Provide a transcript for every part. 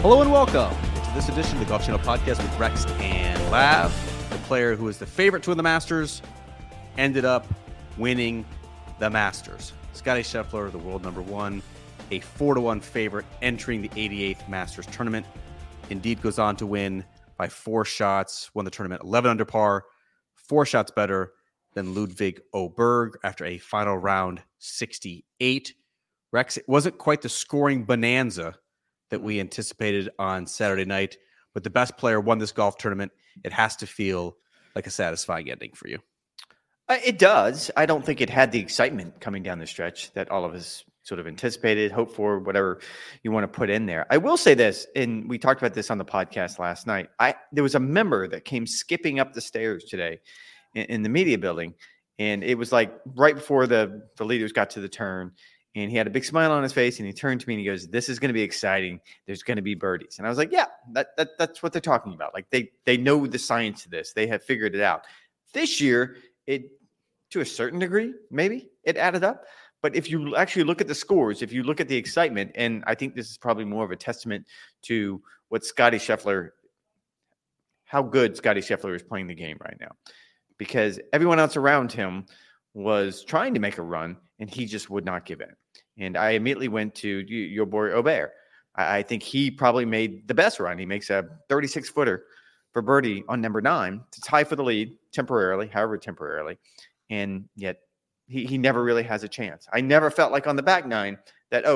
Hello and welcome to this edition of the Golf Channel Podcast with Rex and Lav. The player who was the favorite to win the Masters ended up winning the Masters. Scottie Scheffler, the world number one, a 4-1 favorite entering the 88th Masters tournament. Indeed goes on to win by 4 shots, won the tournament 11 under par, 4 shots better than Ludvig Åberg after a final round 68. Rex, it wasn't quite the scoring bonanza that we anticipated on Saturday night, but the best player won this golf tournament. It has to feel like a satisfying ending for you. It does. I don't think it had the excitement coming down the stretch that all of us sort of anticipated, hoped for, whatever you want to put in there. I will say this, and we talked about this on the podcast last night. There was a member that came skipping up the stairs today in the media building, and it was like right before the leaders got to the turn, and he had a big smile on his face, and he turned to me and he goes, "This is going to be exciting. There's going to be birdies." And I was like, yeah, that's what they're talking about. Like they know the science of this. They have figured it out. This year, it, to a certain degree, maybe it added up. But if you actually look at the scores, if you look at the excitement, and I think this is probably more of a testament to what how good Scottie Scheffler is playing the game right now, because everyone else around him was trying to make a run, and he just would not give in. And I immediately went to your boy Åberg. I think he probably made the best run. He makes a 36-footer for birdie on number 9 to tie for the lead temporarily, and yet he never really has a chance. I never felt like on the back 9 that,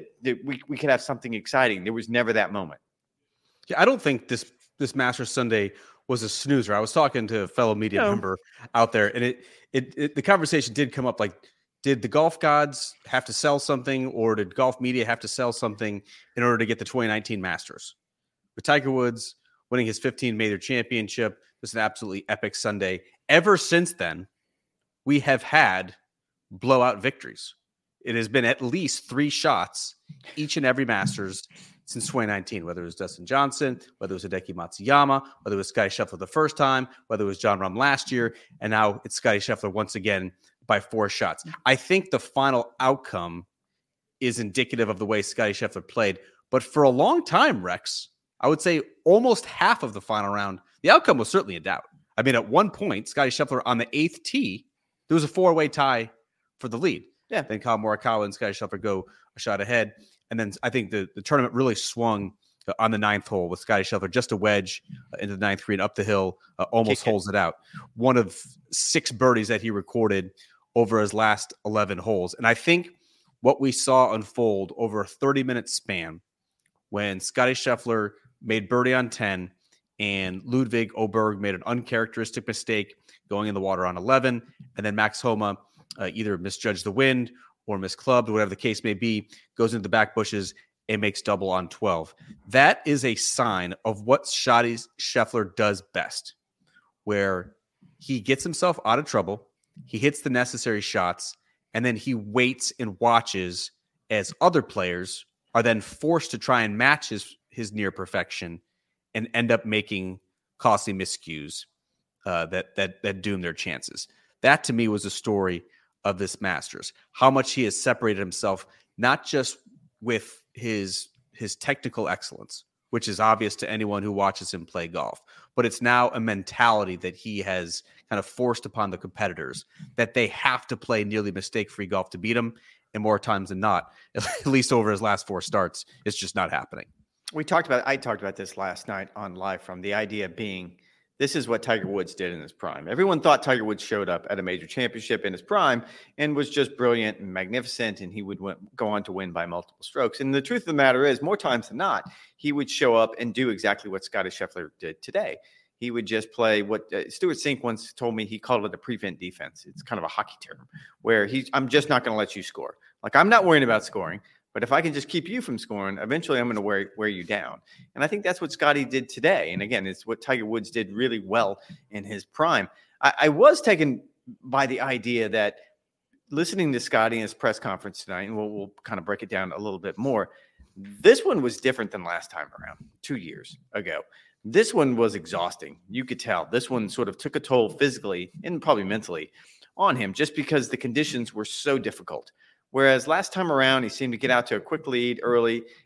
we could have something exciting. There was never that moment. Yeah, I don't think this Masters Sunday was a snoozer. I was talking to a fellow media member out there, and the conversation did come up, like, did the golf gods have to sell something, or did golf media have to sell something in order to get the 2019 Masters? With Tiger Woods winning his 15th major championship, it was an absolutely epic Sunday. Ever since then, we have had blowout victories. It has been at least 3 shots each and every Masters since 2019, whether it was Dustin Johnson, whether it was Hideki Matsuyama, whether it was Scottie Scheffler the first time, whether it was Jon Rahm last year, and now it's Scottie Scheffler once again by 4 shots. I think the final outcome is indicative of the way Scottie Scheffler played, but for a long time, Rex, I would say almost half of the final round, the outcome was certainly in doubt. I mean, at one point, Scottie Scheffler on the 8th tee, there was a 4-way tie for the lead. Yeah. Then Kyle Morikawa and Scottie Scheffler go a shot ahead. And then I think the tournament really swung on the 9th hole with Scottie Scheffler, just a wedge into the 9th green up the hill, almost holds it out. One of 6 birdies that he recorded over his last 11 holes. And I think what we saw unfold over a 30-minute span when Scottie Scheffler made birdie on 10 and Ludvig Åberg made an uncharacteristic mistake going in the water on 11, and then Max Homa either misjudged the wind or misclubbed, whatever the case may be, goes into the back bushes and makes double on 12. That is a sign of what Scottie Scheffler does best, where he gets himself out of trouble, he hits the necessary shots, and then he waits and watches as other players are then forced to try and match his near perfection and end up making costly miscues that doom their chances. That, to me, was a story of this Masters. How much he has separated himself, not just with his technical excellence, which is obvious to anyone who watches him play golf, but it's now a mentality that he has kind of forced upon the competitors, that they have to play nearly mistake-free golf to beat him, and more times than not, at least over his last 4 starts, it's just not happening. I talked about this last night on Live From, the idea being, this is what Tiger Woods did in his prime. Everyone thought Tiger Woods showed up at a major championship in his prime and was just brilliant and magnificent, and he would go on to win by multiple strokes. And the truth of the matter is, more times than not, he would show up and do exactly what Scottie Scheffler did today. He would just play what Stuart Sink once told me. He called it a prevent defense. It's kind of a hockey term where I'm just not going to let you score. Like, I'm not worrying about scoring. But if I can just keep you from scoring, eventually I'm going to wear you down. And I think that's what Scottie did today. And again, it's what Tiger Woods did really well in his prime. I was taken by the idea that listening to Scottie in his press conference tonight, and we'll kind of break it down a little bit more. This one was different than last time around, 2 years ago. This one was exhausting. You could tell this one sort of took a toll physically and probably mentally on him just because the conditions were so difficult. Whereas last time around, he seemed to get out to a quick lead early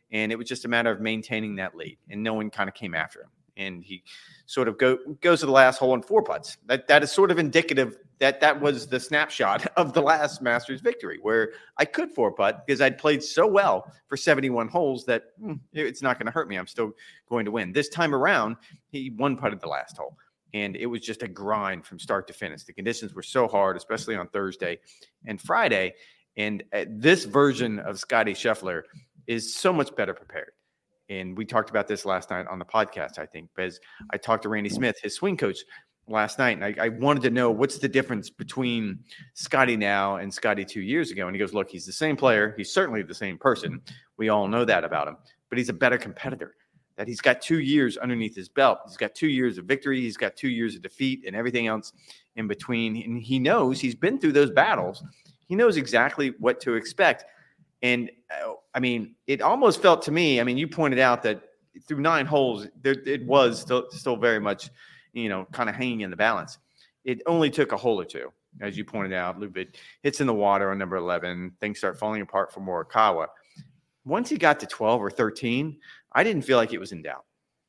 and it was just a matter of maintaining that lead, and no one kind of came after him. And he sort of goes to the last hole in 4 putts. That is sort of indicative that was the snapshot of the last Masters victory, where I could 4-putt because I'd played so well for 71 holes that it's not going to hurt me. I'm still going to win. This time around, he 1-putted the last hole, and it was just a grind from start to finish. The conditions were so hard, especially on Thursday and Friday. And this version of Scottie Scheffler is so much better prepared. And we talked about this last night on the podcast, I think, because I talked to Randy Smith, his swing coach, last night. And I wanted to know what's the difference between Scottie now and Scottie 2 years ago. And he goes, look, he's the same player. He's certainly the same person. We all know that about him. But he's a better competitor. That he's got 2 years underneath his belt. He's got 2 years of victory. He's got 2 years of defeat and everything else in between. And he knows, he's been through those battles. He knows exactly what to expect. And I mean, it almost felt to me, I mean, you pointed out that through 9 holes, it was still very much, kind of hanging in the balance. It only took a hole or two, as you pointed out. A little bit hits in the water on number 11. Things start falling apart for Morikawa. Once he got to 12 or 13, I didn't feel like it was in doubt.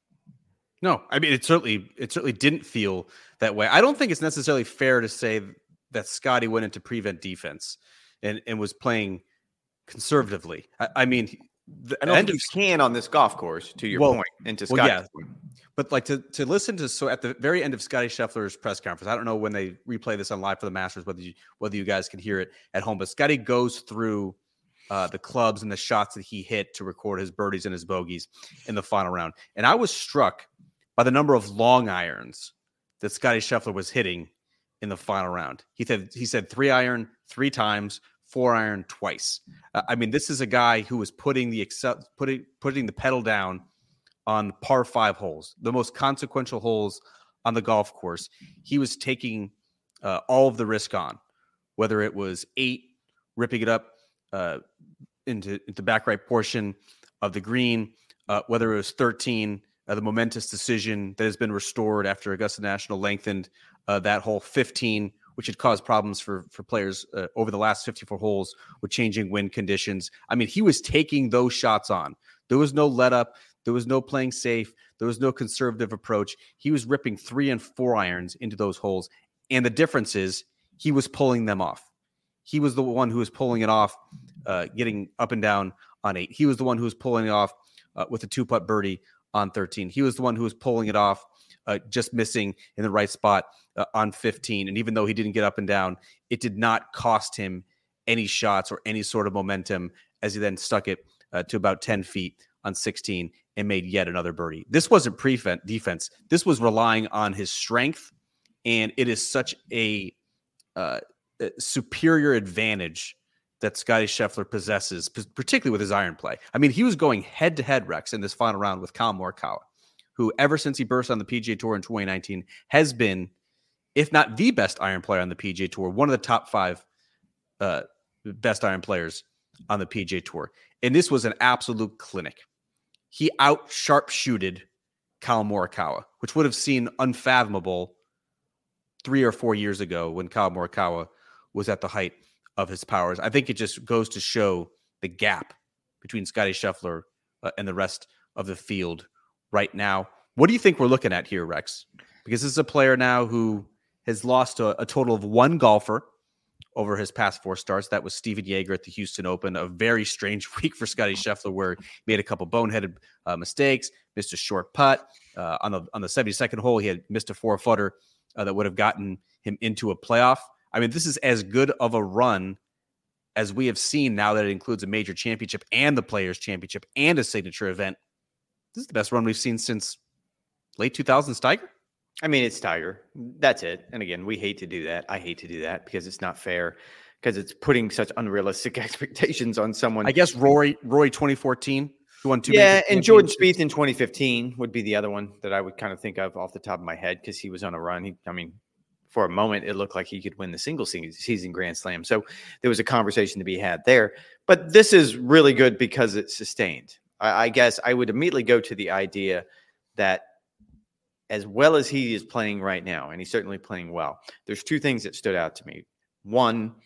No, I mean, it certainly didn't feel that way. I don't think it's necessarily fair to say that Scottie went into prevent defense and was playing conservatively. I mean, I don't think you can on this golf course, to your point, and to Scottie's point. But like to listen to, so at the very end of Scottie Scheffler's press conference, I don't know when they replay this on live for the Masters, whether you guys can hear it at home, but Scottie goes through the clubs and the shots that he hit to record his birdies and his bogeys in the final round. And I was struck by the number of long irons that Scottie Scheffler was hitting in the final round. He said 3 iron 3 times, 4 iron twice. I mean, this is a guy who was putting the pedal down on par 5 holes, the most consequential holes on the golf course. He was taking all of the risk on, whether it was 8, ripping it up into the back right portion of the green, whether it was 13, the momentous decision that has been restored after Augusta National lengthened that hole, 15, which had caused problems for players over the last 54 holes with changing wind conditions. I mean, he was taking those shots on. There was no let up. There was no playing safe. There was no conservative approach. He was ripping 3 and 4 irons into those holes. And the difference is he was pulling them off. He was the one who was pulling it off, getting up and down on 8. He was the one who was pulling it off with a 2-putt birdie on 13. He was the one who was pulling it off, just missing in the right spot on 15. And even though he didn't get up and down, it did not cost him any shots or any sort of momentum, as he then stuck it to about 10 feet on 16 and made yet another birdie. This wasn't prevent defense. This was relying on his strength. And it is such a superior advantage that Scottie Scheffler possesses, particularly with his iron play. I mean, he was going head-to-head, Rex, in this final round with Collin Morikawa, who ever since he burst on the PGA Tour in 2019 has been, if not the best iron player on the PGA Tour, one of the top 5 best iron players on the PGA Tour. And this was an absolute clinic. He out-sharpshooted Collin Morikawa, which would have seemed unfathomable 3 or 4 years ago when Collin Morikawa was at the height of his powers. I think it just goes to show the gap between Scottie Scheffler and the rest of the field right now. What do you think we're looking at here, Rex? Because this is a player now who has lost a total of 1 golfer over his past 4 starts. That was Steven Yeager at the Houston Open. A very strange week for Scottie Scheffler, where he made a couple boneheaded mistakes, missed a short putt. On the 72nd hole, he had missed a 4-footer that would have gotten him into a playoff. I mean, this is as good of a run as we have seen now that it includes a major championship and the Players' Championship and a signature event. This is the best run we've seen since late 2000s Tiger. I mean, it's Tiger. That's it. And again, we hate to do that. I hate to do that because it's not fair, because it's putting such unrealistic expectations on someone. I guess Rory 2014, who won 2 Yeah, and Jordan Spieth in 2015 would be the other one that I would kind of think of off the top of my head, because he was on a run. For a moment, it looked like he could win the single season Grand Slam. So there was a conversation to be had there. But this is really good because it's sustained. I guess I would immediately go to the idea that as well as he is playing right now, and he's certainly playing well, there's 2 things that stood out to me. One,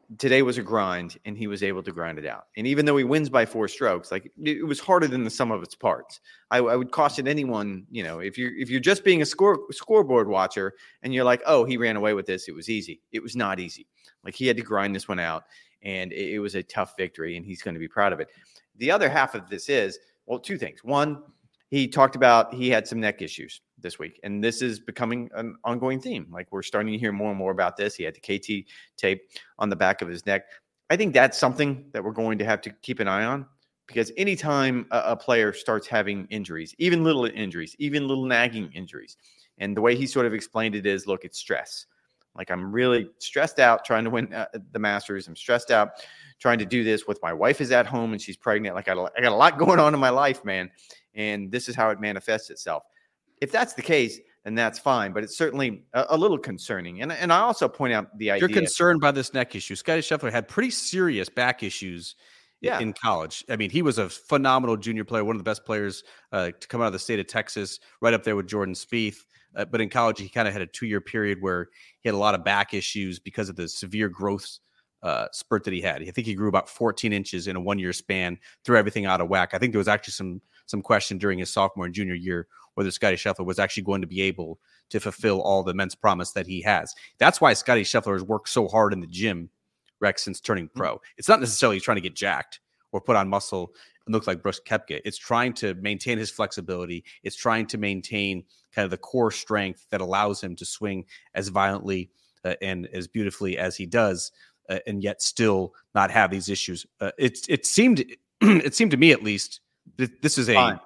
today was a grind, and he was able to grind it out. And even though he wins by 4 strokes, like it was harder than the sum of its parts. I would caution anyone, if you're just being a scoreboard watcher and you're like, oh, he ran away with this, it was easy. It was not easy. Like he had to grind this one out, and it was a tough victory, and he's going to be proud of it. The other half of this is, well, 2 things. One, he talked about he had some neck issues this week, and this is becoming an ongoing theme. Like we're starting to hear more and more about this. He had the KT tape on the back of his neck. I think that's something that we're going to have to keep an eye on, because anytime a player starts having injuries, even little injuries, even little nagging injuries, and the way he sort of explained it is, look, it's stress. Like I'm really stressed out trying to win the Masters. I'm stressed out trying to do this with my wife is at home and she's pregnant. Like I got a lot going on in my life, man. And this is how it manifests itself. If that's the case, then that's fine. But it's certainly a little concerning. And I also point out the idea. You're concerned by this neck issue. Scottie Scheffler had pretty serious back issues in college. I mean, he was a phenomenal junior player, one of the best players to come out of the state of Texas, right up there with Jordan Spieth. But in college, he kind of had a 2-year period where he had a lot of back issues because of the severe growth spurt that he had. I think he grew about 14 inches in a 1-year span, threw everything out of whack. I think there was actually some question during his sophomore and junior year whether Scottie Scheffler was actually going to be able to fulfill all the immense promise that he has. That's why Scottie Scheffler has worked so hard in the gym, Rex, since turning pro. It's not necessarily trying to get jacked or put on muscle and look like Brooks Koepka. It's trying to maintain his flexibility. It's trying to maintain kind of the core strength that allows him to swing as violently and as beautifully as he does, and yet still not have these issues. It seemed to me, at least, that this is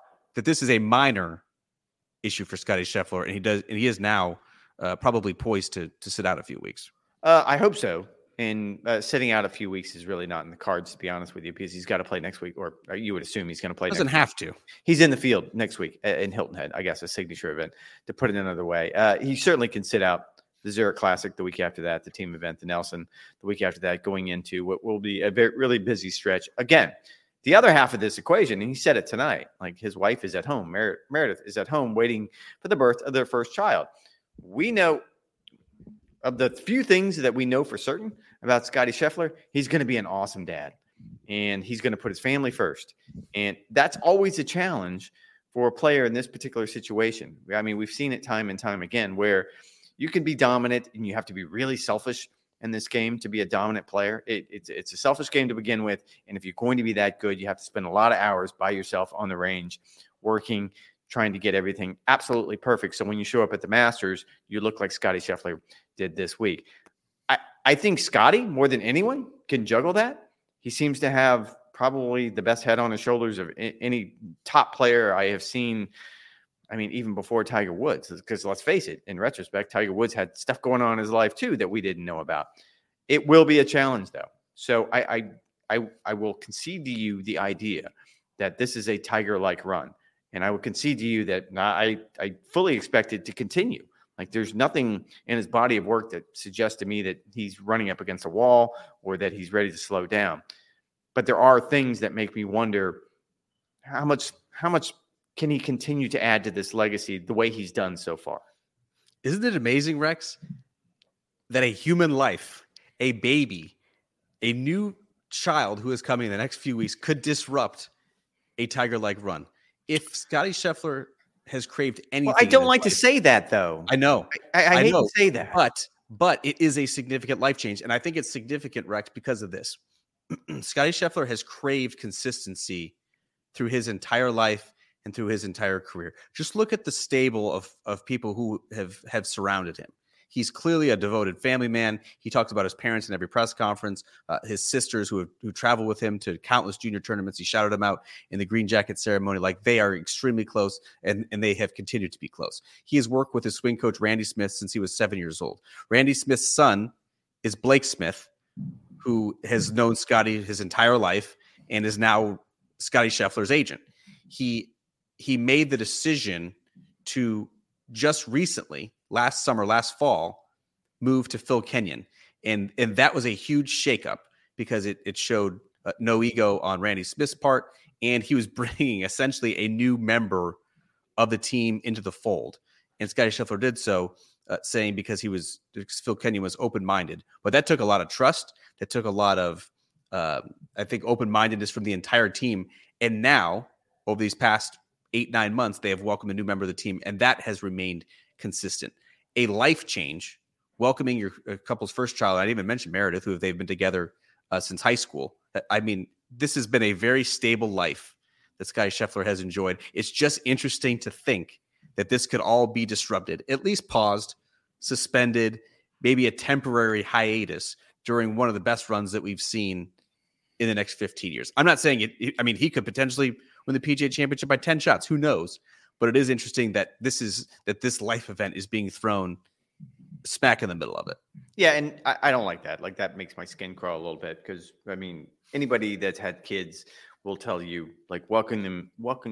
a minor issue for Scottie Scheffler, and he is now probably poised to sit out a few weeks. I hope so. And sitting out a few weeks is really not in the cards, to be honest with you, because he's got to play next week, or you would assume he's going to play. Doesn't have to. He's in the field next week in Hilton Head, I guess, a signature event, to put it another way. He certainly can sit out the Zurich Classic the week after that, the team event, the Nelson the week after that, going into what will be a really busy stretch. Again, the other half of this equation, and he said it tonight, like his wife is at home. Meredith is at home waiting for the birth of their first child. We know, of the few things that we know for certain about Scottie Scheffler, he's going to be an awesome dad, and he's going to put his family first. And that's always a challenge for a player in this particular situation. I mean, we've seen it time and time again where you can be dominant and you have to be really selfish in this game to be a dominant player. It's a selfish game to begin with. And if you're going to be that good, you have to spend a lot of hours by yourself on the range, working, trying to get everything absolutely perfect. So when you show up at the Masters, you look like Scottie Scheffler did this week. I think Scottie, more than anyone, can juggle that. He seems to have probably the best head on his shoulders of any top player I have seen. I mean, even before Tiger Woods, because let's face it, in retrospect, Tiger Woods had stuff going on in his life too that we didn't know about. It will be a challenge, though. So I will concede to you the idea that this is a Tiger-like run. And I would concede to you that I fully expect it to continue. Like there's nothing in his body of work that suggests to me that he's running up against a wall or that he's ready to slow down. But there are things that make me wonder how much can he continue to add to this legacy the way he's done so far? Isn't it amazing, Rex, that a human life, a baby, a new child who is coming in the next few weeks could disrupt a Tiger-like run? If Scottie Scheffler has craved anything, well, I don't like to say that, though. I know. I hate to say that. But it is a significant life change. And I think it's significant, Rex, because of this. Scottie Scheffler has craved consistency through his entire life and through his entire career. Just look at the stable of people who have surrounded him. He's clearly a devoted family man. He talks about his parents in every press conference, his sisters who travel with him to countless junior tournaments. He shouted them out in the green jacket ceremony. Like they are extremely close, and they have continued to be close. He has worked with his swing coach, Randy Smith, since he was 7 years old. Randy Smith's son is Blake Smith, who has known Scottie his entire life and is now Scottie Scheffler's agent. He made the decision to just recently, last fall, move to Phil Kenyon. And that was a huge shakeup because it showed no ego on Randy Smith's part. And he was bringing essentially a new member of the team into the fold. And Scottie Scheffler did so, saying because Phil Kenyon was open-minded. But that took a lot of trust. It took a lot of, I think, open-mindedness from the entire team. And now, over these past 8-9 months, they have welcomed a new member of the team, and that has remained consistent. A life change, welcoming your couple's first child. I didn't even mention Meredith, who they've been together since high school. I mean, this has been a very stable life that Scottie Scheffler has enjoyed. It's just interesting to think that this could all be disrupted, at least paused, suspended, maybe a temporary hiatus during one of the best runs that we've seen in the next 15 years. I'm not saying it. I mean, he could potentially win the PGA Championship by 10 shots. Who knows? But it is interesting that this life event is being thrown smack in the middle of it. Yeah, and I don't like that. Like, that makes my skin crawl a little bit because, I mean, anybody that's had kids will tell you, like, welcoming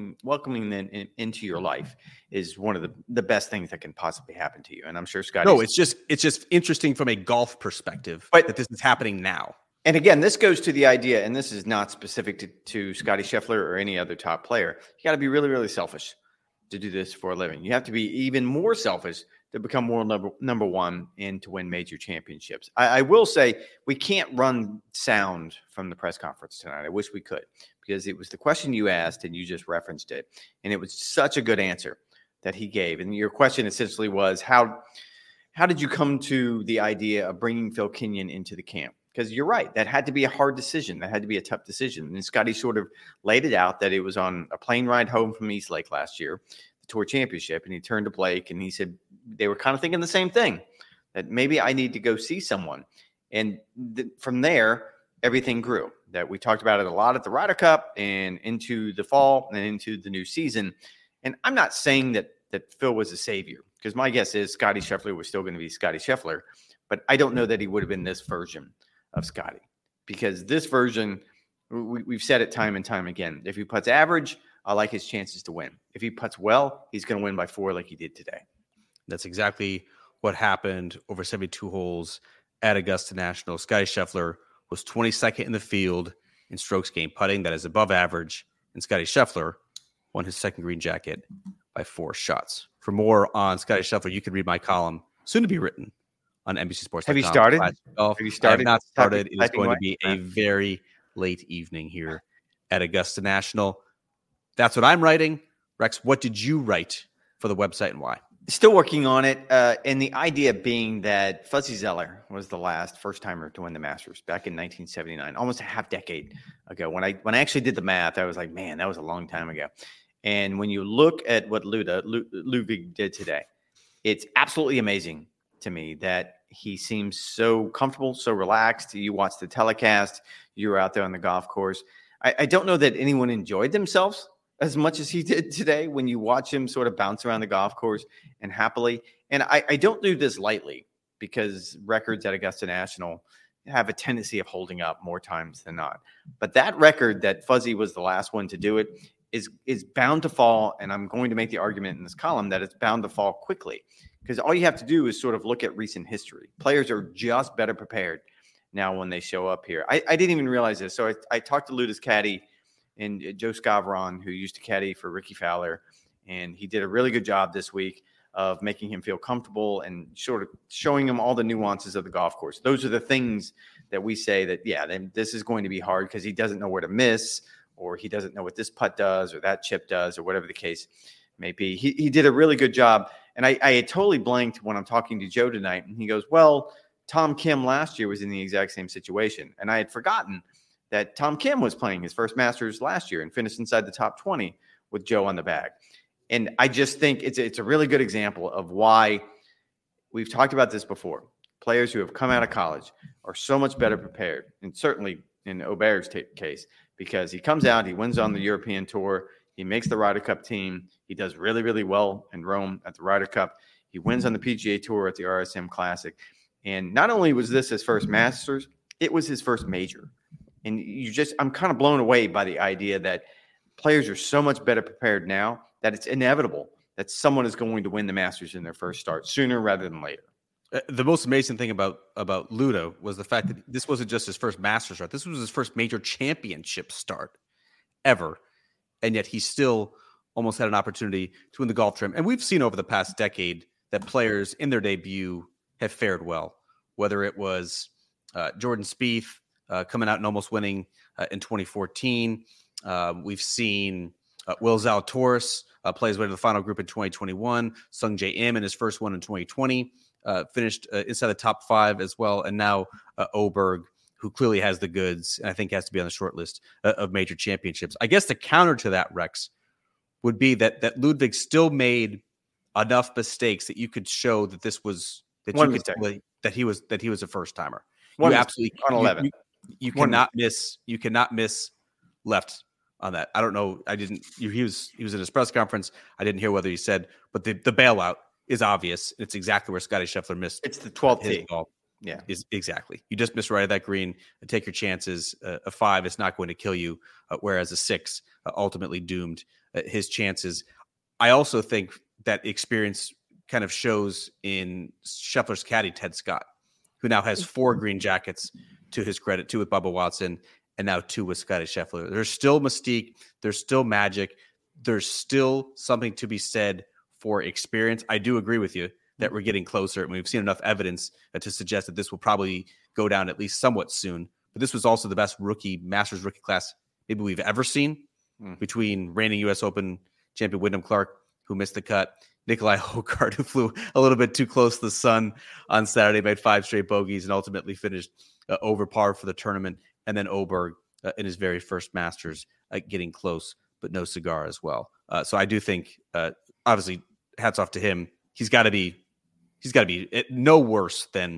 them into your life is one of the best things that can possibly happen to you. And I'm sure Scotty. No, it's just interesting from a golf perspective that this is happening now. And again, this goes to the idea, and this is not specific to Scottie Scheffler or any other top player. You got to be really, really selfish to do this for a living. You have to be even more selfish to become world number one and to win major championships. I will say we can't run sound from the press conference tonight. I wish we could, because it was the question you asked and you just referenced it. And it was such a good answer that he gave. And your question essentially was, how did you come to the idea of bringing Phil Kenyon into the camp? Because you're right, that had to be a hard decision. That had to be a tough decision. And Scotty sort of laid it out that it was on a plane ride home from East Lake last year, the Tour Championship. And he turned to Blake and he said they were kind of thinking the same thing, that maybe I need to go see someone. And from there, everything grew. That we talked about it a lot at the Ryder Cup and into the fall and into the new season. And I'm not saying that Phil was a savior, because my guess is Scottie Scheffler was still going to be Scottie Scheffler. But I don't know that he would have been this version of Scotty, because this version, we've said it time and time again. If he puts average, I like his chances to win. If he puts well, he's going to win by 4 like he did today. That's exactly what happened over 72 holes at Augusta National. Scottie Scheffler was 22nd in the field in strokes gained putting. That is above average. And Scottie Scheffler won his second green jacket by 4 shots. For more on Scottie Scheffler, you can read my column, soon to be written, on NBC Sports. Have you started? Have you started? I have not started. It is going to be a very late evening here at Augusta National. That's what I'm writing. Rex, what did you write for the website and why? Still working on it. And the idea being that Fuzzy Zoeller was the first-timer to win the Masters back in 1979, almost a half decade ago. When I actually did the math, I was like, man, that was a long time ago. And when you look at what Ludwig did today, it's absolutely amazing to me that he seems so comfortable, so relaxed. You watch the telecast, you were out there on the golf course. I don't know that anyone enjoyed themselves as much as he did today when you watch him sort of bounce around the golf course and happily. And I don't do this lightly, because records at Augusta National have a tendency of holding up more times than not. But that record that Fuzzy was the last one to do it is bound to fall. And I'm going to make the argument in this column that it's bound to fall quickly, because all you have to do is sort of look at recent history. Players are just better prepared now when they show up here. I didn't even realize this. So I talked to Luda's caddy and Joe Scavron, who used to caddy for Ricky Fowler, and he did a really good job this week of making him feel comfortable and sort of showing him all the nuances of the golf course. Those are the things that we say that, yeah, then this is going to be hard because he doesn't know where to miss, or he doesn't know what this putt does or that chip does, or whatever the case may be. He did a really good job. And I had totally blanked when I'm talking to Joe tonight, and he goes, well, Tom Kim last year was in the exact same situation. And I had forgotten that Tom Kim was playing his first Masters last year and finished inside the top 20 with Joe on the bag. And I just think it's a really good example of why we've talked about this before. Players who have come out of college are so much better prepared, and certainly in Aubert's case, because he comes out, he wins on the European Tour, he makes the Ryder Cup team, he does really, really well in Rome at the Ryder Cup, he wins on the PGA Tour at the RSM Classic. And not only was this his first Masters, it was his first major. And I'm kind of blown away by the idea that players are so much better prepared now that it's inevitable that someone is going to win the Masters in their first start sooner rather than later. The most amazing thing about Luda was the fact that this wasn't just his first Masters start. This was his first major championship start ever. And yet he still almost had an opportunity to win the golf trim. And we've seen over the past decade that players in their debut have fared well, whether it was Jordan Spieth coming out and almost winning in 2014. We've seen Will Zalatoris play his way to the final group in 2021. Sung Jae Im in his first one in 2020 finished inside the top 5 as well. And now Oberg, who clearly has the goods, and I think has to be on the short list of major championships. I guess the counter to that, Rex, would be that Ludwig still made enough mistakes that you could show that this was that One you mistake. could that he was a first timer. One You mistake absolutely on 11. You cannot miss left on that. I don't know. He was in his press conference. I didn't hear whether he said, but the bailout is obvious. It's exactly where Scotty Scheffler missed. It's the 12th his tee. ball. Yeah, Is exactly. You just miss right at that green. Take your chances. A 5 is not going to kill you, whereas a 6 ultimately doomed his chances. I also think that experience kind of shows in Scheffler's caddy, Ted Scott, who now has 4 green jackets to his credit, 2 with Bubba Watson and now 2 with Scotty Scheffler. There's still mystique. There's still magic. There's still something to be said for experience. I do agree with you that we're getting closer, and we've seen enough evidence to suggest that this will probably go down at least somewhat soon. But this was also the best Masters rookie class maybe we've ever seen, between reigning U.S. Open champion Wyndham Clark, who missed the cut, Nikolai Hokart, who flew a little bit too close to the sun on Saturday, made 5 straight bogeys, and ultimately finished over par for the tournament, and then Oberg in his very first Masters getting close, but no cigar as well. So I do think, obviously, hats off to him. He's got to be no worse than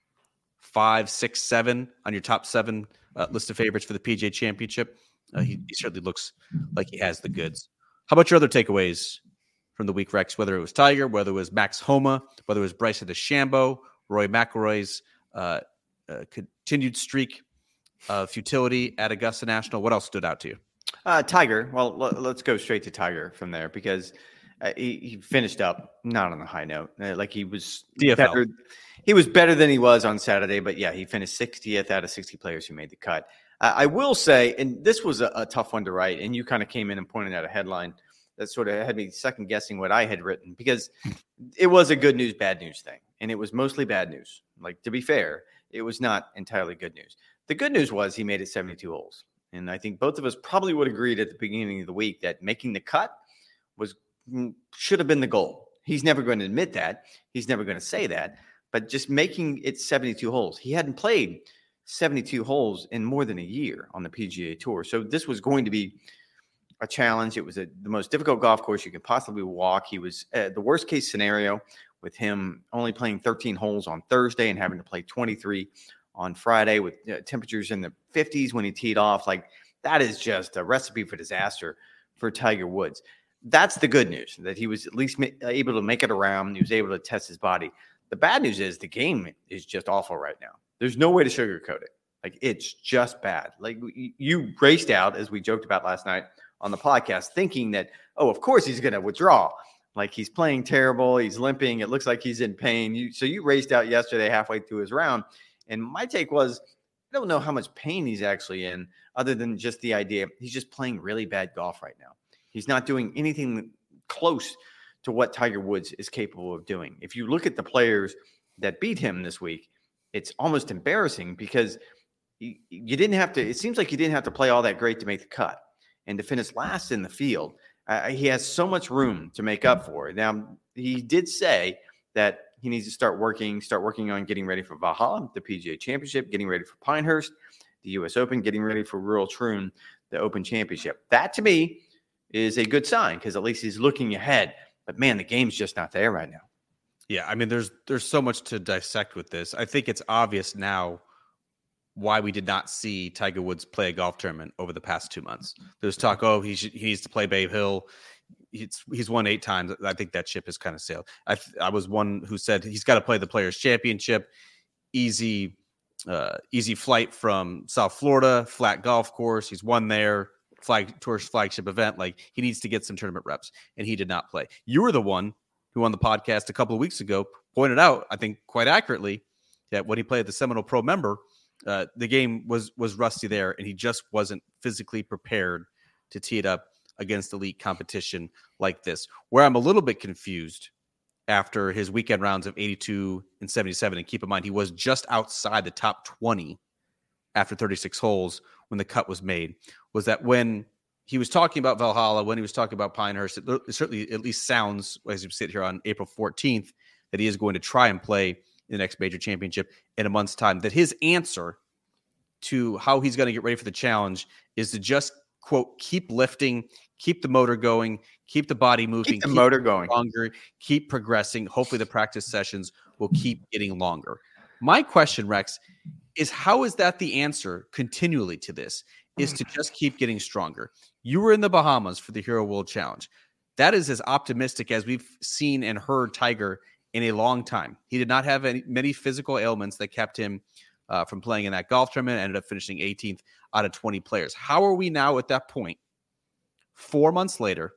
5, 6, 7 on your top 7 list of favorites for the PGA Championship. He certainly looks like he has the goods. How about your other takeaways from the week, Rex? Whether it was Tiger, whether it was Max Homa, whether it was Bryson DeChambeau, Rory McIlroy's continued streak of futility at Augusta National. What else stood out to you? Tiger. Well, let's go straight to Tiger from there, because he finished up not on a high note. Like he was DFL. better. He was better than he was on Saturday, but yeah, he finished 60th out of 60 players who made the cut. I will say, and this was a tough one to write, and you kind of came in and pointed out a headline that sort of had me second guessing what I had written, because it was a good news, bad news thing. And it was mostly bad news. Like, to be fair, it was not entirely good news. The good news was he made it 72 holes. And I think both of us probably would agree at the beginning of the week that making the cut should have been the goal. He's never going to admit that. He's never going to say that. But just making it 72 holes. He hadn't played 72 holes in more than a year on the PGA Tour. So this was going to be a challenge. It was the most difficult golf course you could possibly walk. He was the worst case scenario with him only playing 13 holes on Thursday and having to play 23 on Friday with temperatures in the 50s when he teed off. Like, that is just a recipe for disaster for Tiger Woods. That's the good news, that he was at least able to make it around. He was able to test his body. The bad news is the game is just awful right now. There's no way to sugarcoat it. Like, it's just bad. Like, you raced out, as we joked about last night on the podcast, thinking that, oh, of course he's going to withdraw. Like, he's playing terrible. He's limping. It looks like he's in pain. So you raced out yesterday halfway through his round. And my take was, I don't know how much pain he's actually in, other than just the idea he's just playing really bad golf right now. He's not doing anything close to what Tiger Woods is capable of doing. If you look at the players that beat him this week, it's almost embarrassing, because you didn't have to, it seems like you didn't have to play all that great to make the cut and to finish last in the field. He has so much room to make up for it. Now, he did say that he needs to start working on getting ready for Valhalla, the PGA Championship, getting ready for Pinehurst, the U.S. Open, getting ready for Royal Troon, the Open Championship. That, to me, is a good sign, because at least he's looking ahead. But, man, the game's just not there right now. Yeah, I mean, there's so much to dissect with this. I think it's obvious now why we did not see Tiger Woods play a golf tournament over the past 2 months. There's talk, he needs to play Bay Hill. He's won 8 times. I think that ship has kind of sailed. I was one who said he's got to play the Players Championship. Easy flight from South Florida, flat golf course. He's won there. Tour's flagship event. Like, he needs to get some tournament reps, and he did not play. You were the one who on the podcast a couple of weeks ago pointed out, I think quite accurately, that when he played the Seminole Pro Member, the game was rusty there, and he just wasn't physically prepared to tee it up against elite competition like this. Where I'm a little bit confused after his weekend rounds of 82 and 77, and keep in mind, he was just outside the top 20 after 36 holes when the cut was made, was that when he was talking about Valhalla, when he was talking about Pinehurst, it certainly at least sounds, as we sit here on April 14th, that he is going to try and play the next major championship in a month's time, that his answer to how he's going to get ready for the challenge is to just, quote, keep lifting, keep the motor going, keep the body moving, keep the motor going longer, keep progressing. Hopefully the practice sessions will keep getting longer. My question, Rex, is how is that the answer continually to this? Is to just keep getting stronger. You were in the Bahamas for the Hero World Challenge. That is as optimistic as we've seen and heard Tiger in a long time. He did not have many physical ailments that kept him from playing in that golf tournament, ended up finishing 18th out of 20 players. How are we now at that point, 4 months later,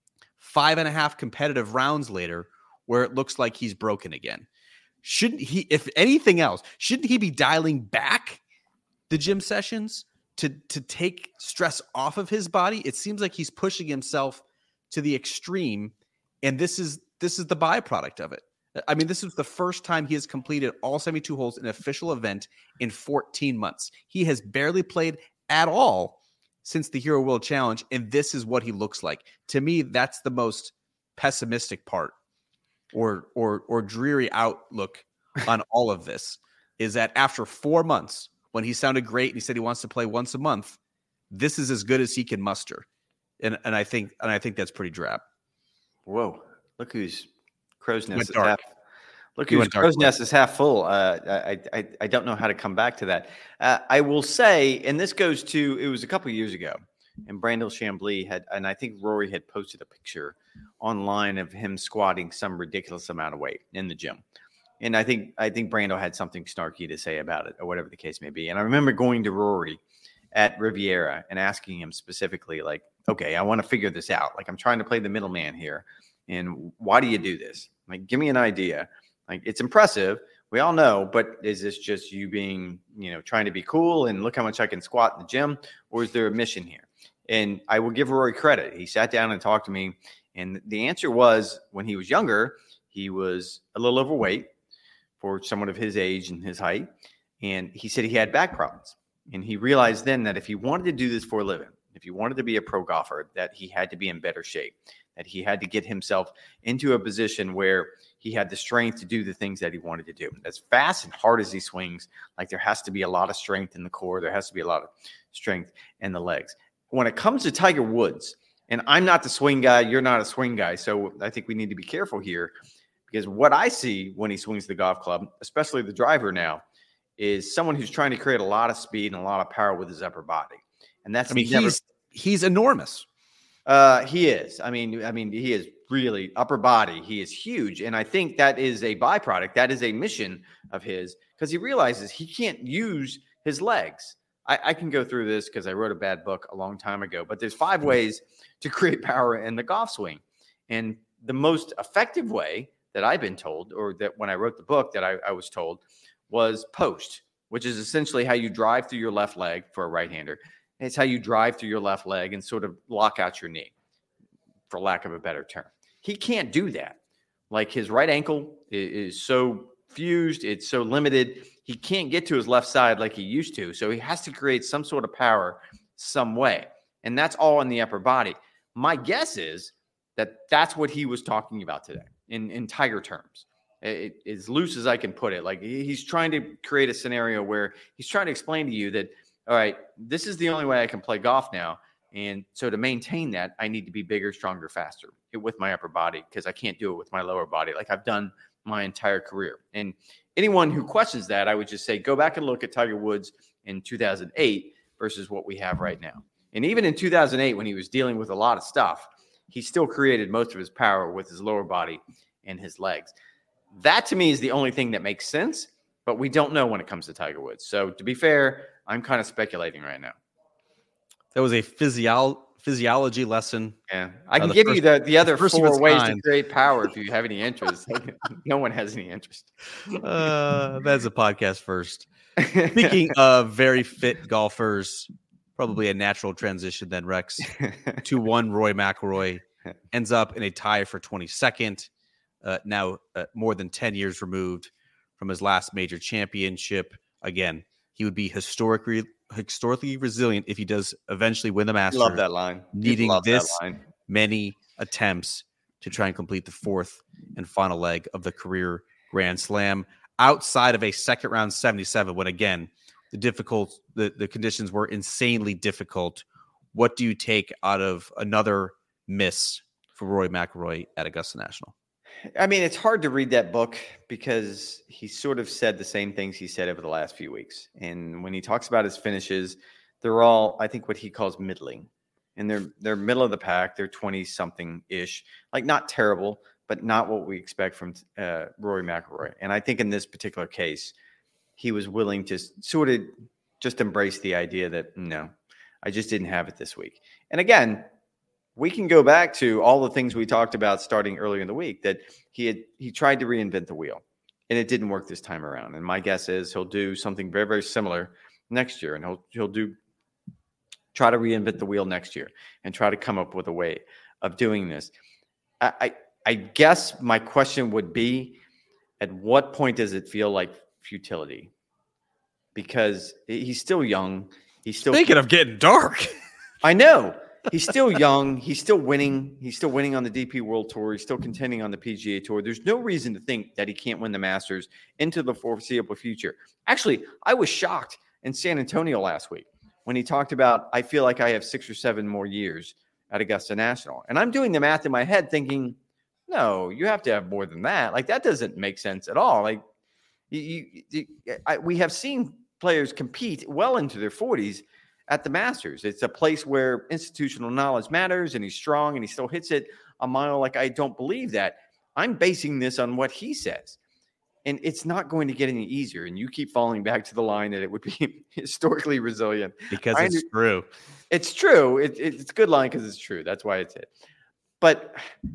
5.5 competitive rounds later, where it looks like he's broken again? Shouldn't he, if anything else, shouldn't he be dialing back the gym sessions to take stress off of his body? It seems like he's pushing himself to the extreme, and this is the byproduct of it. I mean, this is the first time he has completed all 72 holes in an official event in 14 months. He has barely played at all since the Hero World Challenge, and this is what he looks like. To me, that's the most pessimistic part or dreary outlook on all of this, is that after 4 months, when he sounded great and he said he wants to play once a month, this is as good as he can muster. And I think that's pretty drab. Whoa. Look whose crow's nest is half. Look whose crow's nest is half full. I don't know how to come back to that. I will say, and this goes to, it was a couple of years ago, and Brandel Chambly had, and I think Rory had posted a picture online of him squatting some ridiculous amount of weight in the gym. And I think Brandel had something snarky to say about it, or whatever the case may be. And I remember going to Rory at Riviera and asking him specifically, like, okay, I want to figure this out. Like, I'm trying to play the middleman here. And why do you do this? Like, give me an idea. Like, it's impressive. We all know, but is this just you being, trying to be cool and look how much I can squat in the gym? Or is there a mission here? And I will give Rory credit. He sat down and talked to me. And the answer was, when he was younger, he was a little overweight for someone of his age and his height. And he said he had back problems. And he realized then that if he wanted to do this for a living, if he wanted to be a pro golfer, that he had to be in better shape, that he had to get himself into a position where he had the strength to do the things that he wanted to do. As fast and hard as he swings, like, there has to be a lot of strength in the core. There has to be a lot of strength in the legs. When it comes to Tiger Woods, and I'm not the swing guy, you're not a swing guy, so I think we need to be careful here, because what I see when he swings the golf club, especially the driver now, is someone who's trying to create a lot of speed and a lot of power with his upper body. And that's, he's enormous. He is. I mean, he is really upper body. He is huge. And I think that is a byproduct. That is a mission of his, because he realizes he can't use his legs. I can go through this because I wrote a bad book a long time ago, but there's 5 ways to create power in the golf swing. And the most effective way that I've been told, or that when I wrote the book that I was told, was post, which is essentially how you drive through your left leg for a right-hander. It's how you drive through your left leg and sort of lock out your knee, for lack of a better term. He can't do that. Like, his right ankle is so fused, it's so limited. He can't get to his left side like he used to. So he has to create some sort of power some way. And that's all in the upper body. My guess is that that's what he was talking about today in Tiger terms. As loose as I can put it. Like, he's trying to create a scenario where he's trying to explain to you that, all right, this is the only way I can play golf now. And so to maintain that, I need to be bigger, stronger, faster with my upper body, because I can't do it with my lower body like I've done my entire career. And anyone who questions that, I would just say, go back and look at Tiger Woods in 2008 versus what we have right now. And even in 2008, when he was dealing with a lot of stuff, he still created most of his power with his lower body and his legs. That, to me, is the only thing that makes sense, but we don't know when it comes to Tiger Woods. So to be fair, I'm kind of speculating right now. That was a physiology lesson. Yeah, I can give you the other 4 ways to create power if you have any interest. No one has any interest. That's a podcast first. Speaking of very fit golfers, probably a natural transition then, Rex, to one Rory McIlroy ends up in a tie for 22nd. Now more than 10 years removed from his last major championship. Again, he would be historically resilient if he does eventually win the Masters. Love that line. Needing this many attempts to try and complete the fourth and final leg of the career Grand Slam outside of a second round 77, when again, the conditions were insanely difficult. What do you take out of another miss for Rory McIlroy at Augusta National? I mean, it's hard to read that book because he sort of said the same things he said over the last few weeks. And when he talks about his finishes, they're all, I think, what he calls middling. And they're middle of the pack. They're 20-something-ish. Like, not terrible, but not what we expect from Rory McIlroy. And I think in this particular case, he was willing to sort of just embrace the idea that, no, I just didn't have it this week. And again, we can go back to all the things we talked about starting earlier in the week, that he tried to reinvent the wheel, and it didn't work this time around. And my guess is he'll do something very, very similar next year, and he'll try to reinvent the wheel next year and try to come up with a way of doing this. I guess my question would be, at what point does it feel like futility? Because he's still young. He's still thinking of getting dark. I know. He's still young. He's still winning. He's still winning on the DP World Tour. He's still contending on the PGA Tour. There's no reason to think that he can't win the Masters into the foreseeable future. Actually, I was shocked in San Antonio last week when he talked about, I feel like I have 6 or 7 more years at Augusta National. And I'm doing the math in my head thinking, no, you have to have more than that. Like, that doesn't make sense at all. Like, we have seen players compete well into their 40s at the Masters. It's a place where institutional knowledge matters, and he's strong and he still hits it a mile. Like, I don't believe that. I'm basing this on what he says, and it's not going to get any easier. And you keep falling back to the line that it would be historically resilient because it's true. It's true. It's a good line because it's true. That's why it's it. But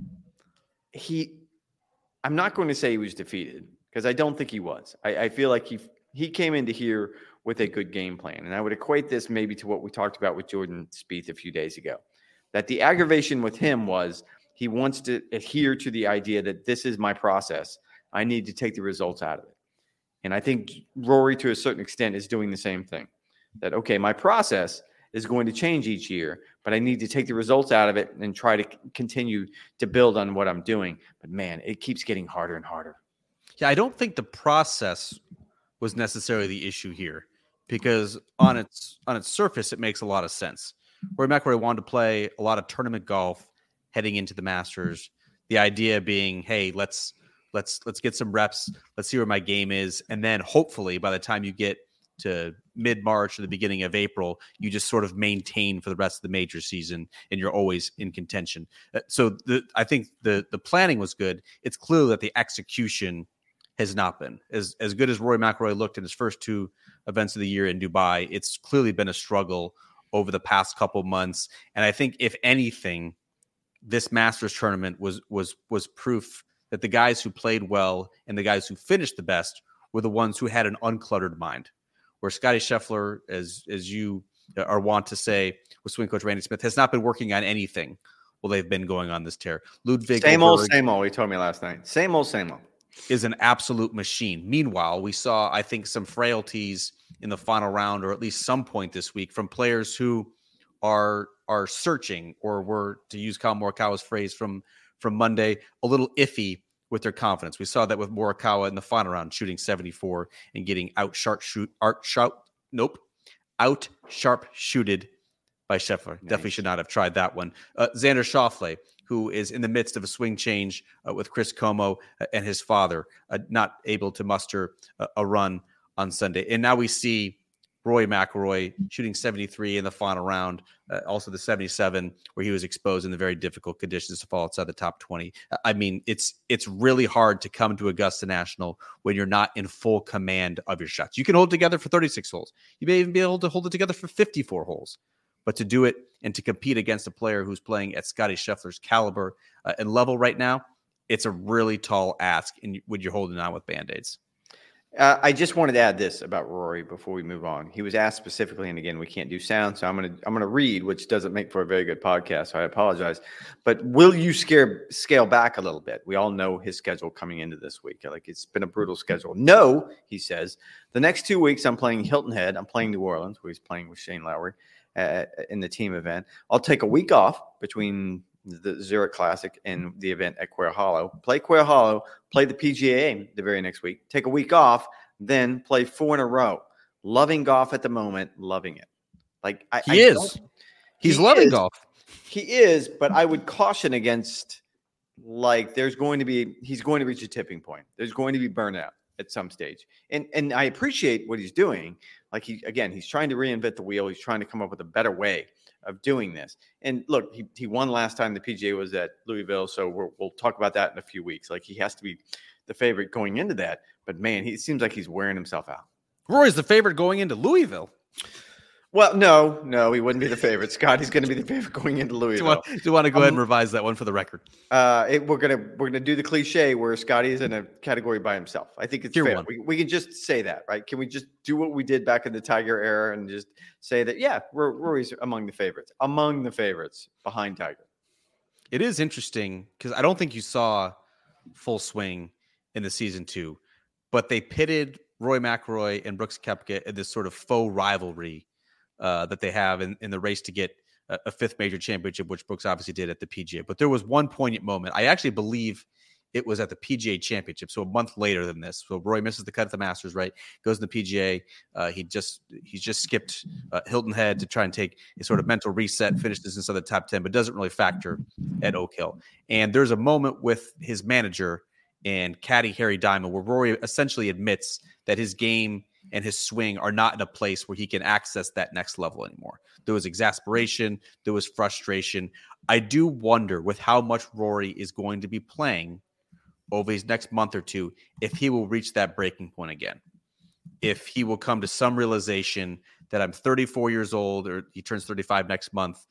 I'm not going to say he was defeated, because I don't think he was. I feel like he came into here with a good game plan. And I would equate this maybe to what we talked about with Jordan Spieth a few days ago, that the aggravation with him was he wants to adhere to the idea that this is my process. I need to take the results out of it. And I think Rory, to a certain extent, is doing the same thing. That, okay, my process is going to change each year, but I need to take the results out of it and try to continue to build on what I'm doing. But man, it keeps getting harder and harder. Yeah, I don't think the process was necessarily the issue here, because on its surface, it makes a lot of sense. Rory McIlroy wanted to play a lot of tournament golf heading into the Masters. The idea being, hey, let's get some reps. Let's see where my game is. And then hopefully by the time you get to mid-March or the beginning of April, you just sort of maintain for the rest of the major season, and you're always in contention. So I think the planning was good. It's clear that the execution has not been as good as Rory McIlroy looked in his first 2 events of the year in Dubai. It's clearly been a struggle over the past couple months. And I think, if anything, this Masters tournament was proof that the guys who played well and the guys who finished the best were the ones who had an uncluttered mind. Where Scottie Scheffler, as you are wont to say with swing coach Randy Smith, has not been working on anything while they've been going on this tear. Ludwig same old. He told me last night. Same old. Is an absolute machine. Meanwhile, we saw, I think, some frailties in the final round, or at least some point this week, from players who are searching, or were, to use Kyle Morikawa's phrase from Monday, a little iffy with their confidence. We saw that with Morikawa in the final round, shooting 74 and getting out sharp shooted by Scheffler. Nice. Definitely should not have tried that one. Xander Schauffele, who is in the midst of a swing change with Chris Como and his father, not able to muster a run on Sunday. And now we see Rory McIlroy shooting 73 in the final round, also the 77 where he was exposed in the very difficult conditions to fall outside the top 20. I mean, it's really hard to come to Augusta National when you're not in full command of your shots. You can hold it together for 36 holes. You may even be able to hold it together for 54 holes. But to do it and to compete against a player who's playing at Scottie Scheffler's caliber and level right now, it's a really tall ask when you're holding on with Band-Aids. I just wanted to add this about Rory before we move on. He was asked specifically, and again, we can't do sound, so I'm gonna read, which doesn't make for a very good podcast. So I apologize. But will you scale back a little bit? We all know his schedule coming into this week. Like, it's been a brutal schedule. No, he says, the next 2 weeks I'm playing Hilton Head. I'm playing New Orleans, where he's playing with Shane Lowry in the team event. I'll take a week off between the Zurich Classic and the event at Quail Hollow. Play Quail Hollow, play the PGA the very next week, take a week off, then play 4 in a row. Loving golf at the moment, loving it. Like He's loving golf. He is, but I would caution against, like, he's going to reach a tipping point. There's going to be burnout at some stage. And I appreciate what he's doing. Like, he's trying to reinvent the wheel. He's trying to come up with a better way of doing this. And look, he won last time the PGA was at Louisville, so we'll talk about that in a few weeks. Like, he has to be the favorite going into that. But man, he seems like he's wearing himself out. Rory's the favorite going into Louisville. Well, no, he wouldn't be the favorite. Scott, he's going to be the favorite going into Louisville. Do you want to go ahead and revise that one for the record? We're gonna do the cliche where Scotty is in a category by himself. I think it's fair. We can just say that, right? Can we just do what we did back in the Tiger era and just say that? Yeah, Rory's among the favorites behind Tiger. It is interesting because I don't think you saw Full Swing in the season 2, but they pitted Rory McIlroy and Brooks Koepka in this sort of faux rivalry that they have in the race to get a 5th major championship, which Brooks obviously did at the PGA. But there was one poignant moment. I actually believe it was at the PGA Championship, so a month later than this. So Rory misses the cut at the Masters, right? Goes to the PGA. He's just skipped Hilton Head to try and take a sort of mental reset, finishes inside the top 10, but doesn't really factor at Oak Hill. And there's a moment with his manager and caddy Harry Diamond where Rory essentially admits that his game and his swing are not in a place where he can access that next level anymore. There was exasperation. There was frustration. I do wonder, with how much Rory is going to be playing over his next month or two, if he will reach that breaking point again. If he will come to some realization that I'm 34 years old, or he turns 35 next month,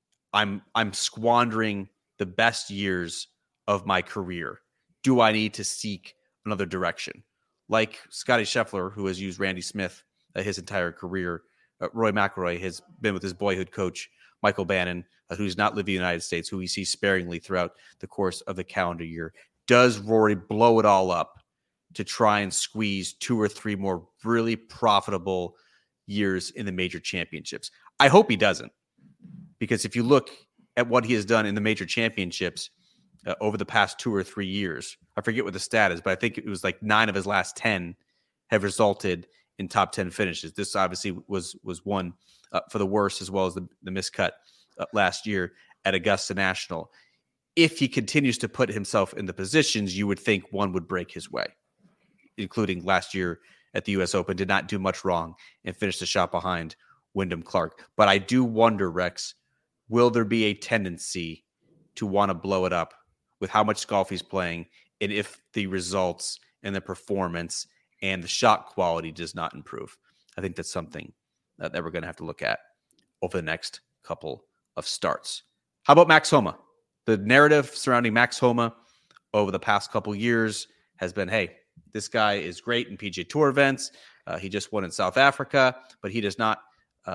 I'm squandering the best years of my career. Do I need to seek another direction? Like Scotty Scheffler, who has used Randy Smith his entire career, Rory McIlroy has been with his boyhood coach, Michael Bannon, who's not living in the United States, who we see sparingly throughout the course of the calendar year. Does Rory blow it all up to try and squeeze 2 or 3 more really profitable years in the major championships? I hope he doesn't, because if you look at what he has done in the major championships over the past 2 or 3 years, I forget what the stat is, but I think it was like 9 of his last 10 have resulted in top 10 finishes. This obviously was one for the worst, as well as the miscut last year at Augusta National. If he continues to put himself in the positions, you would think one would break his way, including last year at the U.S. Open. Did not do much wrong and finished a shot behind Wyndham Clark. But I do wonder, Rex, will there be a tendency to want to blow it up with how much golf he's playing, and if the results and the performance and the shot quality does not improve? I think that's something that we're going to have to look at over the next couple of starts. How about Max Homa? The narrative surrounding Max Homa over the past couple years has been, hey, this guy is great in PGA Tour events. He just won in South Africa, but he does not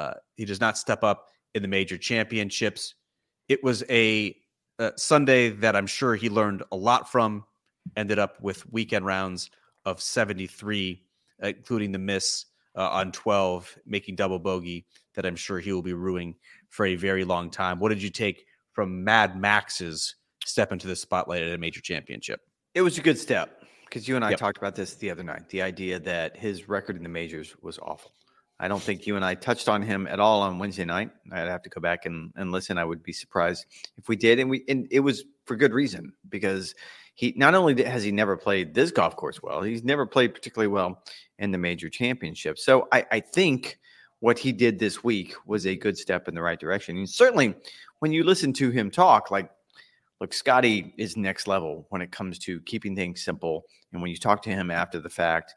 step up in the major championships. It was a Sunday that I'm sure he learned a lot from. Ended up with weekend rounds of 73, including the miss on 12, making double bogey that I'm sure he will be ruining for a very long time. What did you take from Mad Max's step into the spotlight at a major championship? It was a good step, because you and I talked about this the other night, the idea that his record in the majors was awful. I don't think you and I touched on him at all on Wednesday night. I'd have to go back and listen. I would be surprised if we did. And it was for good reason, because he not only has he never played this golf course well, he's never played particularly well in the major championship. So I think what he did this week was a good step in the right direction. And certainly when you listen to him talk, like, look, Scotty is next level when it comes to keeping things simple. And when you talk to him after the fact,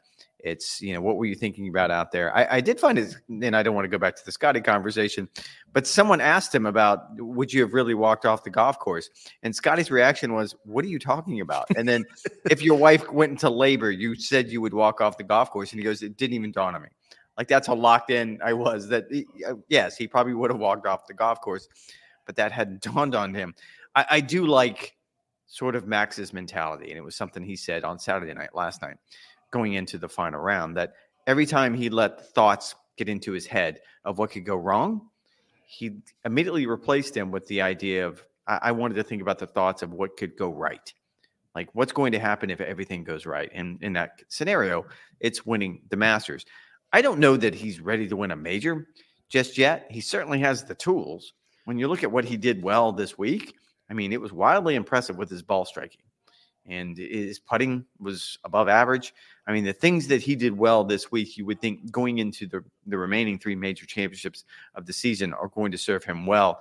It's, what were you thinking about out there? I did find it, and I don't want to go back to the Scotty conversation, but someone asked him about, would you have really walked off the golf course? And Scotty's reaction was, what are you talking about? And then if your wife went into labor, you said you would walk off the golf course. And he goes, it didn't even dawn on me. Like, that's how locked in I was that, yes, he probably would have walked off the golf course, but that hadn't dawned on him. I do like sort of Max's mentality. And it was something he said on Saturday night, last night, going into the final round, that every time he let thoughts get into his head of what could go wrong, he immediately replaced them with the idea of, I wanted to think about the thoughts of what could go right. Like, what's going to happen if everything goes right? And in that scenario, it's winning the Masters. I don't know that he's ready to win a major just yet. He certainly has the tools. When you look at what he did well this week, I mean, it was wildly impressive with his ball striking. And his putting was above average. I mean, the things that he did well this week, you would think going into the remaining 3 major championships of the season are going to serve him well.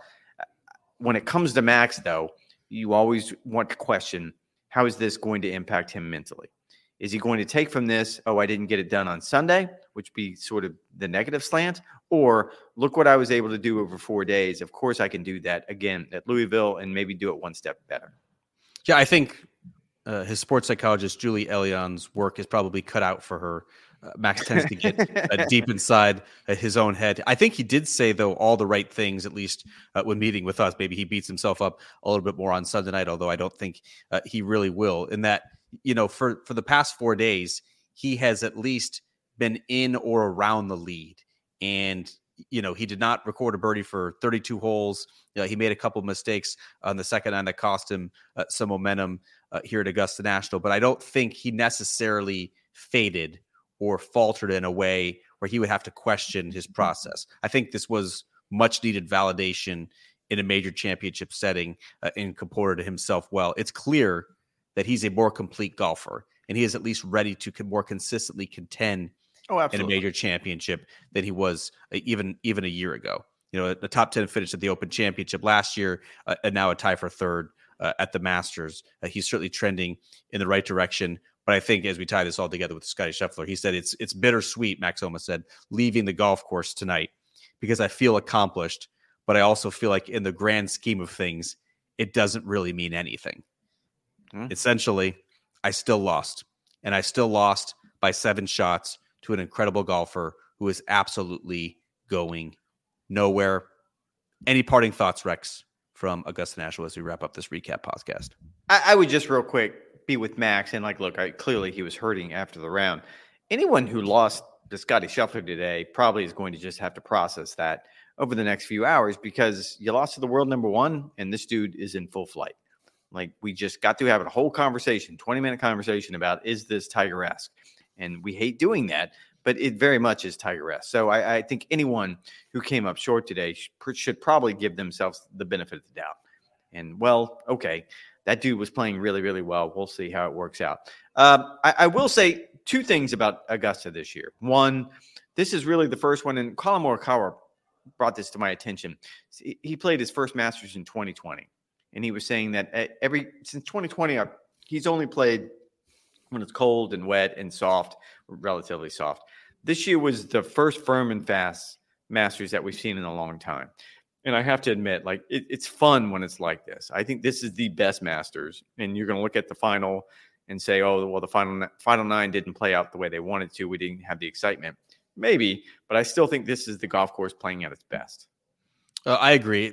When it comes to Max, though, you always want to question, how is this going to impact him mentally? Is he going to take from this, oh, I didn't get it done on Sunday, which be sort of the negative slant, or look what I was able to do over 4 days. Of course, I can do that again at Louisville and maybe do it one step better. Yeah, I think his sports psychologist, Julie Ellion's work is probably cut out for her. Max tends to get deep inside his own head. I think he did say, though, all the right things, at least when meeting with us. Maybe he beats himself up a little bit more on Sunday night, although I don't think he really will. In that, for the past 4 days, he has at least been in or around the lead. And, he did not record a birdie for 32 holes. He made a couple of mistakes on the second nine that cost him some momentum here at Augusta National. But I don't think he necessarily faded or faltered in a way where he would have to question his process. I think this was much needed validation in a major championship setting and comported himself well. It's clear that he's a more complete golfer, and he is at least ready to more consistently contend in a major championship than he was even a year ago. The top 10 finish at the Open Championship last year, and now a tie for third at the Masters. He's certainly trending in the right direction. But I think as we tie this all together with Scotty Scheffler, he said it's bittersweet, Max Homa said, leaving the golf course tonight because I feel accomplished, but I also feel like in the grand scheme of things, it doesn't really mean anything. Essentially, I still lost, and I still lost by 7 shots to an incredible golfer who is absolutely going nowhere. Any parting thoughts, Rex, from Augusta National as we wrap up this recap podcast? I would just real quick be with Max and look, clearly he was hurting after the round. Anyone who lost to Scotty Scheffler today probably is going to just have to process that over the next few hours because you lost to the world number 1 and this dude is in full flight. We just got to have a whole conversation, 20-minute conversation about, is this Tiger-esque? And we hate doing that, but it very much is Tiger-esque. So I think anyone who came up short today should probably give themselves the benefit of the doubt. And, well, okay, that dude was playing really, really well. We'll see how it works out. I will say 2 things about Augusta this year. One, this is really the first one, and Colin Morikawa brought this to my attention. He played his first Masters in 2020, and he was saying that since 2020, he's only played when it's cold and wet and soft, relatively soft. This year was the first firm and fast Masters that we've seen in a long time. And I have to admit, it's fun when it's like this. I think this is the best Masters. And you're going to look at the final and say, oh, well, the final 9 didn't play out the way they wanted to. We didn't have the excitement. Maybe, but I still think this is the golf course playing at its best. I agree.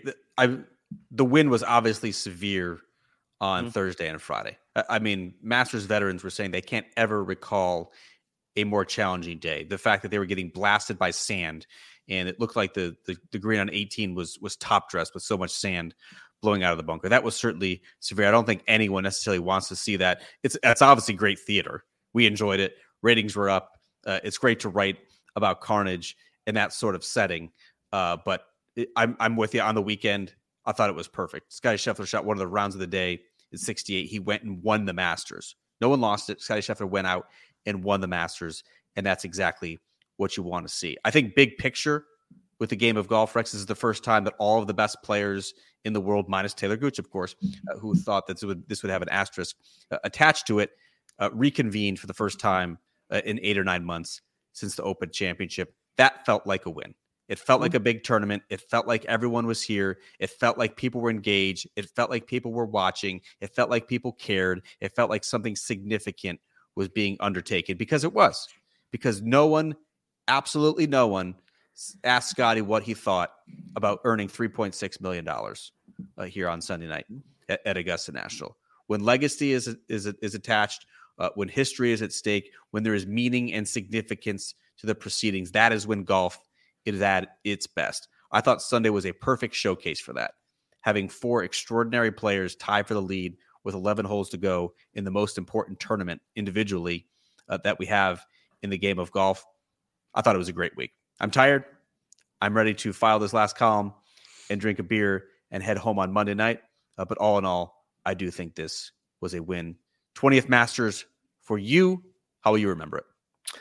The wind was obviously severe on Thursday and Friday. I mean, Masters veterans were saying they can't ever recall a more challenging day. The fact that they were getting blasted by sand, and it looked like the green on 18 was top dressed with so much sand blowing out of the bunker. That was certainly severe. I don't think anyone necessarily wants to see that. That's obviously great theater. We enjoyed it. Ratings were up. It's great to write about carnage in that sort of setting. But I'm with you on the weekend. I thought it was perfect. Scotty Scheffler shot one of the rounds of the day at 68. He went and won the Masters. No one lost it. Scotty Scheffler went out and won the Masters, and that's exactly what you want to see. I think big picture with the game of golf, Rex, this is the first time that all of the best players in the world, minus Taylor Gooch, of course, who thought that this would have an asterisk attached to it, reconvened for the first time in 8 or 9 months since the Open Championship. That felt like a win. It felt like a big tournament. It felt like everyone was here. It felt like people were engaged. It felt like people were watching. It felt like people cared. It felt like something significant was being undertaken, because it was. Because absolutely no one asked Scotty what he thought about earning $3.6 million here on Sunday night at Augusta National. When legacy is attached, when history is at stake, when there is meaning and significance to the proceedings, that is when golf is at its best. I thought Sunday was a perfect showcase for that. Having 4 extraordinary players tie for the lead with 11 holes to go in the most important tournament individually that we have in the game of golf. I thought it was a great week. I'm tired. I'm ready to file this last column and drink a beer and head home on Monday night. But all in all, I do think this was a win. 20th Masters for you. How will you remember it?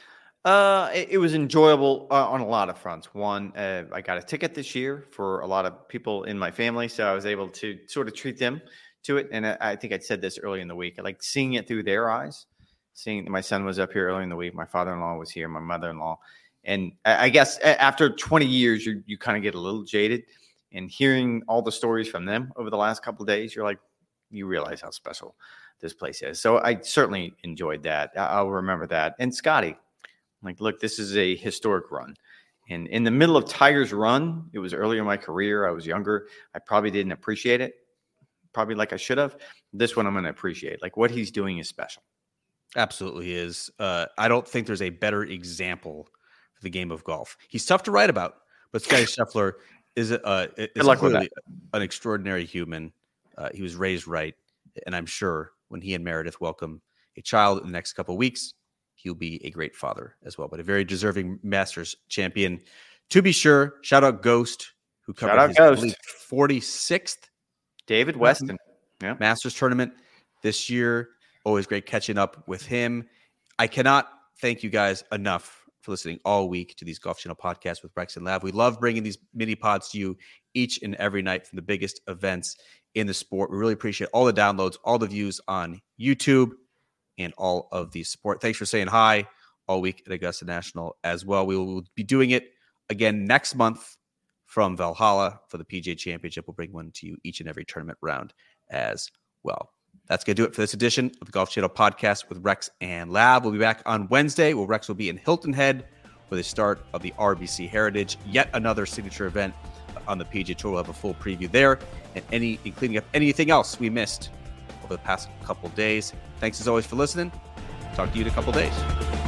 It was enjoyable on a lot of fronts. One, I got a ticket this year for a lot of people in my family, so I was able to sort of treat them to it. And I think I said this early in the week. I like seeing it through their eyes. Seeing my son was up here early in the week. My father-in-law was here. My mother-in-law. And I guess after 20 years, you kind of get a little jaded. And hearing all the stories from them over the last couple of days, you realize how special this place is. So I certainly enjoyed that. I'll remember that. And Scotty, look, this is a historic run. And in the middle of Tiger's run, it was earlier in my career. I was younger. I probably didn't appreciate it, probably like I should have. This one I'm going to appreciate. What he's doing is special. Absolutely is. I don't think there's a better example for the game of golf. He's tough to write about, but Scotty Scheffler is clearly an extraordinary human. He was raised right, and I'm sure when he and Meredith welcome a child in the next couple of weeks, he'll be a great father as well, but a very deserving Masters champion. To be sure, shout out Ghost, who covered his 46th David Weston Masters tournament this year. Always great catching up with him. I cannot thank you guys enough for listening all week to these Golf Channel podcasts with Rex and Lav. We love bringing these mini pods to you each and every night from the biggest events in the sport. We really appreciate all the downloads, all the views on YouTube, and all of the support. Thanks for saying hi all week at Augusta National as well. We will be doing it again next month from Valhalla for the PGA Championship. We'll bring one to you each and every tournament round as well. That's going to do it for this edition of the Golf Channel podcast with Rex and Lav. We'll be back on Wednesday, where Rex will be in Hilton Head for the start of the RBC Heritage, yet another signature event on the PGA Tour. We'll have a full preview there and cleaning up anything else we missed over the past couple days. Thanks as always for listening. Talk to you in a couple days.